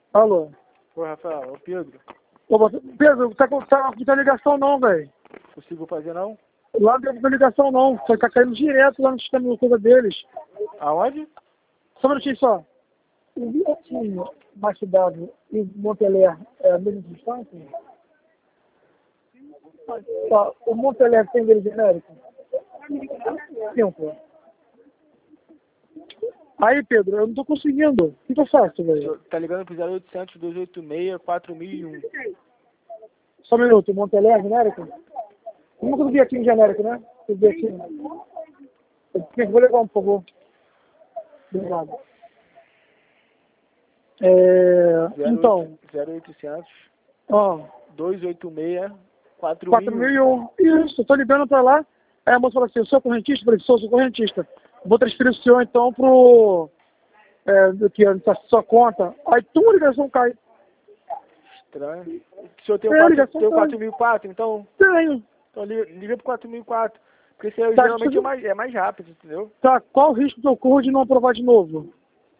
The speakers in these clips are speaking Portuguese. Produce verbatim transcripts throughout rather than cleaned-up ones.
Alô? Oi, Rafael, é o Pedro. Ô, você- Pedro, tá com tá, não tá ligação não, velho. Consigo fazer não? Lá não tem ligação não. Só tá caindo direto lá no sistema de coisa deles. Aonde? Só um minutinho só. O Viotinho, Baixo Dado e Monteler é a mesma distância? Tá, o Monteler tem dele genérico? Cinco. Aí, Pedro, eu não tô conseguindo. O que que eu faço, velho? Tá ligando pro zero oitocentos, dois oito seis, quatro mil e um. Só um minuto, Monteler genérico? Como que eu vi aqui em genérico, né? Eu vi aqui. Eu vou levar um, por favor. Obrigado. É, então, zero oitocentos, ó, dois oito seis, quatro quatro mil mil e e um. um. Isso, eu tô ligando pra lá. Aí a moça falou assim, eu sou correntista? Eu falei, sou, sou correntista. Vou transferir o senhor então pro... É, do que a sua conta. Aí tua ligação cai. Estranho. O senhor tem o É, quatro- ligação tem o cai. quatro mil e quatro, então, Tenho. então liga, liga pro quatro mil e quatro. Porque esse aí Tá, geralmente é isso- mais, é mais rápido, entendeu? Tá, qual o risco que eu corro de não aprovar de novo?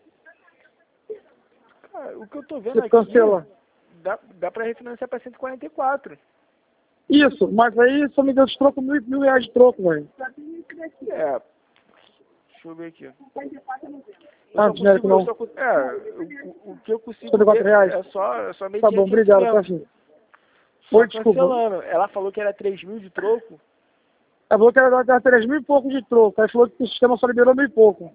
Cara, o que eu tô vendo Você aqui, cancela. dá, dá pra refinanciar pra cento e quarenta e quatro. Isso, mas aí só me deu de troco mil, mil reais de troco, velho. É, deixa eu ver aqui. Eu Ah, só genérico consigo, não. eu só, con- é, o, o que eu consigo cinquenta e quatro ver reais. é só, é só meio Tá bom, obrigado, tá, filho. Oi, desculpa. cancelando. Ela falou que era três mil de troco. Ela falou que era dar três mil e pouco de troco. Aí falou que o sistema só liberou mil e pouco.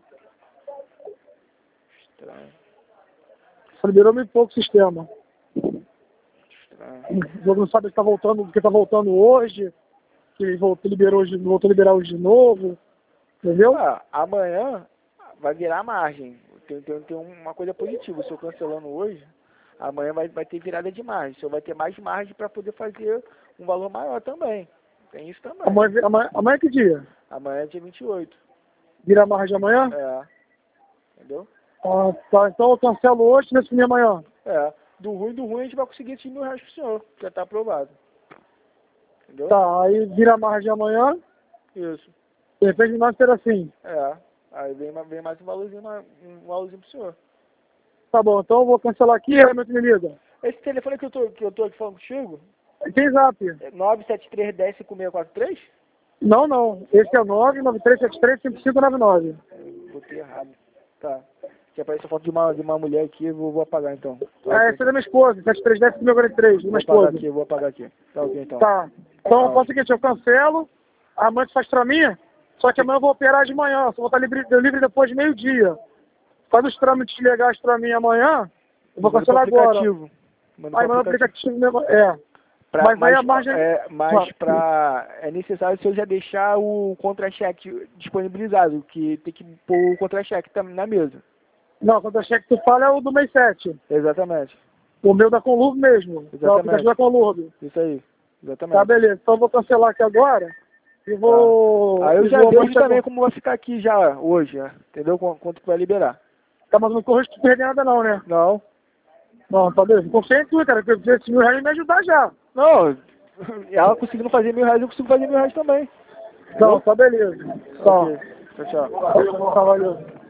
Estranho, Só liberou mil e pouco o sistema. estranho. O jogo não sabe que tá voltando, porque tá voltando hoje, que voltou, liberou hoje, voltou a liberar hoje de novo. Entendeu? Ah, amanhã vai virar margem. Tem, tem, tem uma coisa positiva. Se eu cancelando hoje, amanhã vai, vai ter virada de margem. O senhor vai ter mais margem para poder fazer um valor maior também. Tem isso também. Amanhã, amanhã, amanhã é que dia? Amanhã é dia vinte e oito. Vira a margem amanhã? É. Entendeu? Ah, tá. Então eu cancelo hoje, nesse fim de amanhã. É. Do ruim, do ruim, a gente vai conseguir esses mil reais pro senhor. Já tá aprovado. Entendeu? Tá, aí vira a margem amanhã. Isso. De repente nós ter assim. É. Aí vem, ma- vem mais um valorzinho, ma- um valorzinho pro senhor. Tá bom, então eu vou cancelar aqui e aí meu me liga. Esse telefone que eu tô, que eu tô aqui falando contigo, Tem zap? é nove sete três um zero cinco seis quatro três? Não, não. Esse é o nove nove três sete três cinco cinco nove nove. Eu botei errado. Tá. Que apareceu foto de uma, de uma mulher aqui, eu vou, vou apagar então. Ah, essa é da minha esposa, sete três um zero cinco quatro três, da Vou minha apagar esposa. aqui, eu vou apagar aqui. Tá ok então. Tá. Então eu faço o seguinte, eu cancelo, amanhã você faz pra mim, só que amanhã eu vou operar de manhã, só vou estar livre, livre depois de meio-dia. Faz os trâmites legais pra mim amanhã, eu vou Manda pro cancelar agora. aplicativo. Manda Aí pro manda o aplicativo. aplicativo mesmo. É. Pra, Mas aí mas, a margem. é, mas pra, é necessário o senhor já deixar o contra-cheque disponibilizado, que tem que pôr o contra-cheque tam- na mesa. Não, quando achei que tu fala é o do mês sete. Exatamente. O meu da Conlurb mesmo. É o Exatamente. aplicativo da Conlurb. Isso aí. Exatamente. Tá, beleza. Então eu vou cancelar aqui agora e vou. Aí eu e já vou vejo mostrar também com- como vai ficar aqui já hoje, né? Entendeu? Qu- Quanto que vai liberar. Tá, mas não corre tu perder nada não, né? Não. Não, tá beleza. Confia em tu, cara, porque esses mil reais me ajudar já. Não. Ela conseguindo fazer mil reais, eu consigo fazer mil reais também. Não, tá beleza. Tá. Ok. Tchau, tchau. Tá, valeu.